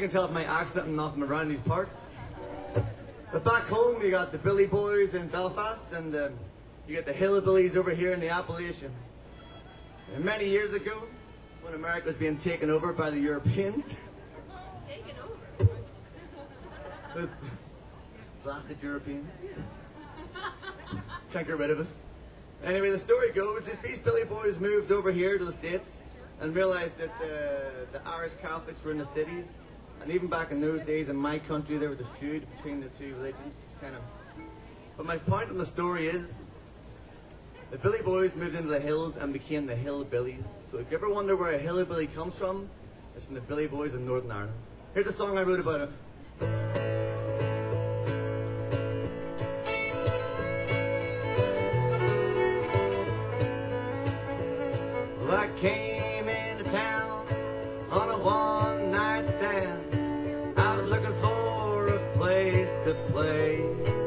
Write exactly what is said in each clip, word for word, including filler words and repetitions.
can tell from my accent I'm not from around these parts. But back home, you got the Billy Boys in Belfast, and um, you get the Hillbillies over here in the Appalachian. And many years ago, when America was being taken over by the Europeans, Taken over? the blasted Europeans, can't get rid of us. Anyway, the story goes that these Billy Boys moved over here to the States and realized that the, the Irish Catholics were in the cities. And even back in those days, in my country, there was a feud between the two religions, kind of. But my point in the story is, the Billy Boys moved into the hills and became the Hillbillies. So if you ever wonder where a hillbilly comes from, it's from the Billy Boys in Northern Ireland. Here's a song I wrote about it. Well, I came into town on a one-night stand. I was looking for a place to play,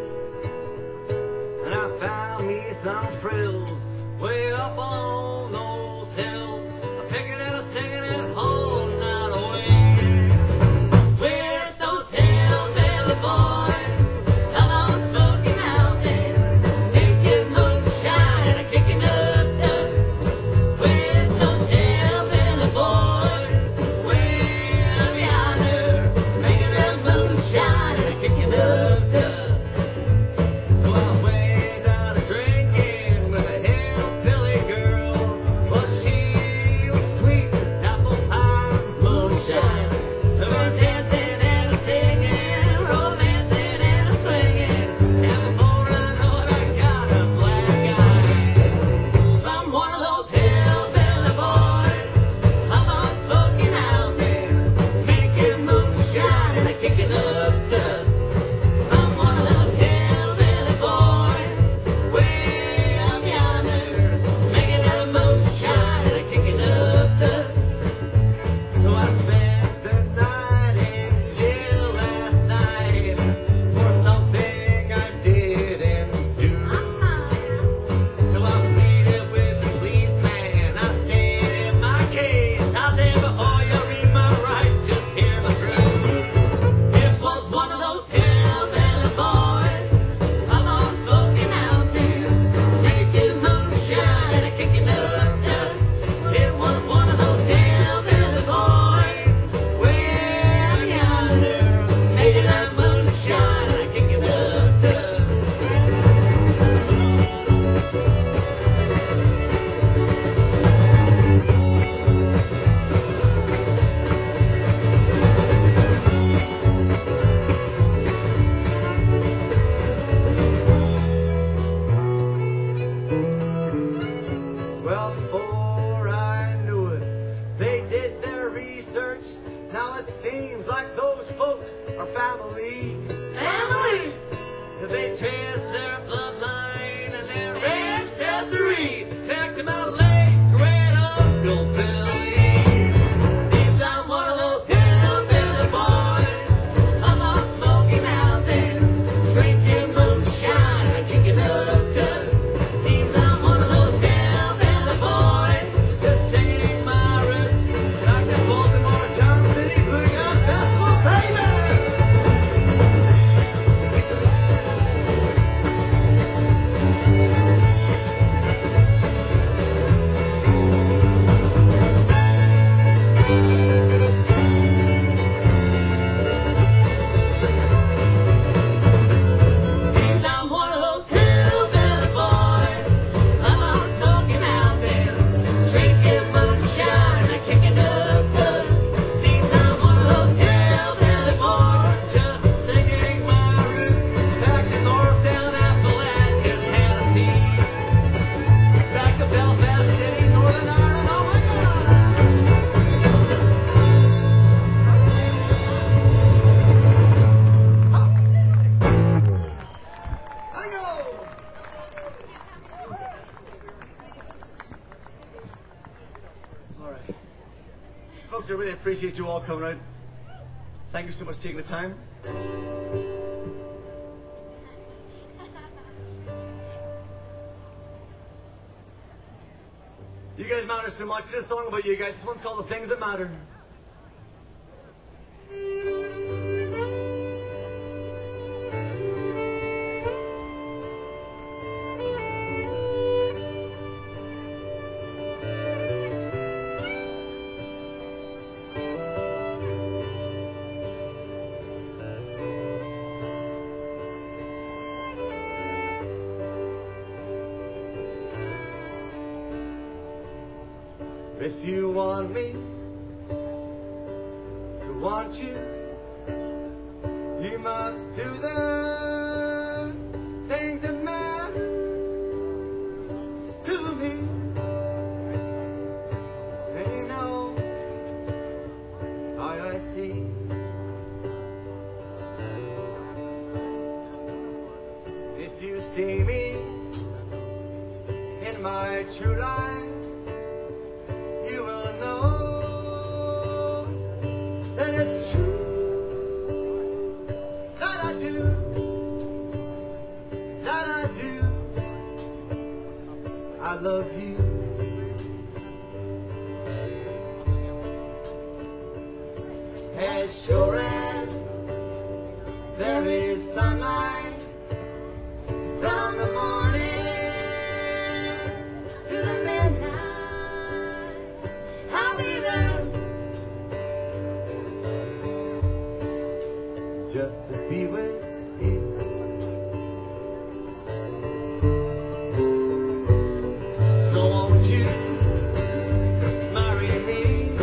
and I found me some frills way up on those hills. I'm picking and I'm singing and holding out away with those hillbilly boys. Come on, smoking out there, drinking moonshine and kicking up dust with those hillbilly boys way up yonder, making that moonshine and kicking up dust. So I went out a drinking with a hillbilly girl. Well, she was sweet as apple pie and moonshine. And we're dancing and a singing, romancing and a swinging. And before I know it, I got a black eye from one of those hillbilly boys. I'm on smoking out there, making moonshine and a kicking up dust. I'm one of those hillbilly boys, way up yonder, making that moonshine and a kicking up dust. So I spent the night in jail last night for something I didn't do. So I pleaded with the policeman, I stated my case. I said, before you read my rights, just hear my truth. It was one of those hillbilly boys. I'm on smoking out there, making moonshine and a kicking up dust. It was one of those hillbilly boys, way up yonder, making that moonshine and a kicking up dust. Well, before I knew it, they did their research. Now it seems like those folks are family. Family! They traced their bloodline and their ancestry. Picked them out late, great Uncle Billy. Seems I'm one of those hillbilly boys. I'm on smoking out there, drinking moonshine and kicking up dust. Seems I'm one of those hillbilly boys, just taking my roots back to Baltimore, Charm City, Bluegrass Festival, baby! Seems I'm one of those hillbilly boys. I'm out smoking out there, drinking moonshine and kicking up dust. Seems I'm one of those hillbilly boys, just singing my roots back to North down Appalachian, Tennessee, back to Belfast City, Northern Ireland. Oh my God! I go. All right. Folks, I really appreciate you all coming out. Thank you so much for taking the time. You guys matter so much. This song about you guys. This one's called The Things That Matter. If you want me to want you, you must do the things that matter to me. And you know, all I see if you see me in my true life, you will know that it's true, that I do, that I do, I love you. As sure as there is sunlight from the morning to the midnight, I'll be there just to be with you. So won't you marry me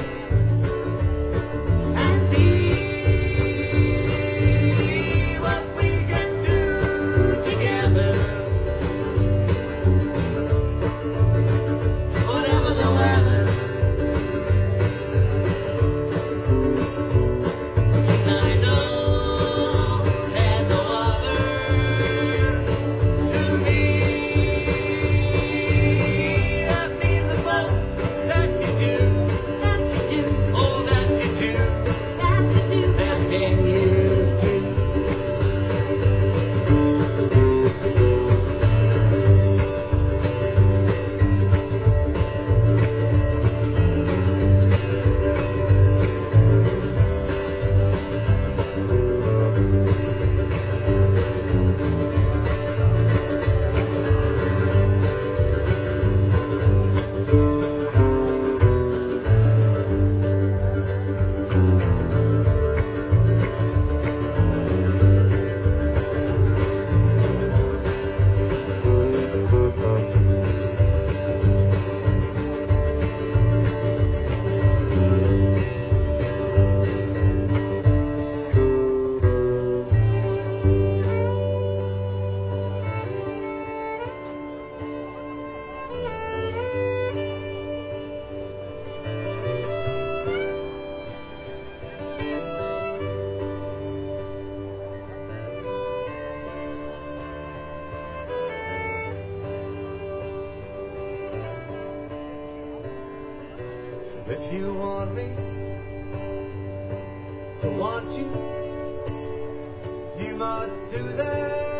and see what we can do together? Whatever the weather, and I know there's no other to me that means the most that you do, That you do, oh that you do, that you do. that thing you do. If you want me to want you, you must do that.